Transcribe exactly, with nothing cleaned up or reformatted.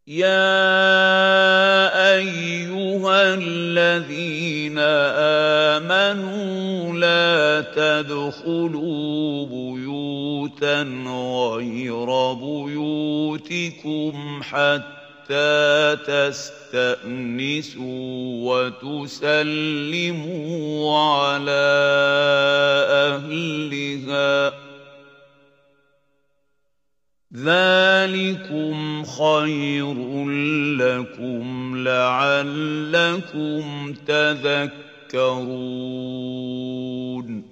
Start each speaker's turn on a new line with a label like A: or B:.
A: يَا أَيُّهَا الَّذِينَ آمَنُوا لَا تَدْخُلُوا بُيُوتًا غَيْرَ بُيُوتِكُمْ حَتَّىٰ تَسْتَأْنِسُوا وَتُسَلِّمُوا عَلَىٰ أَهْلِهَا ۚ ذَٰلِكُمْ خَيْرٌ لَّكُمْ لَعَلَّكُمْ تَذَكَّرُونَ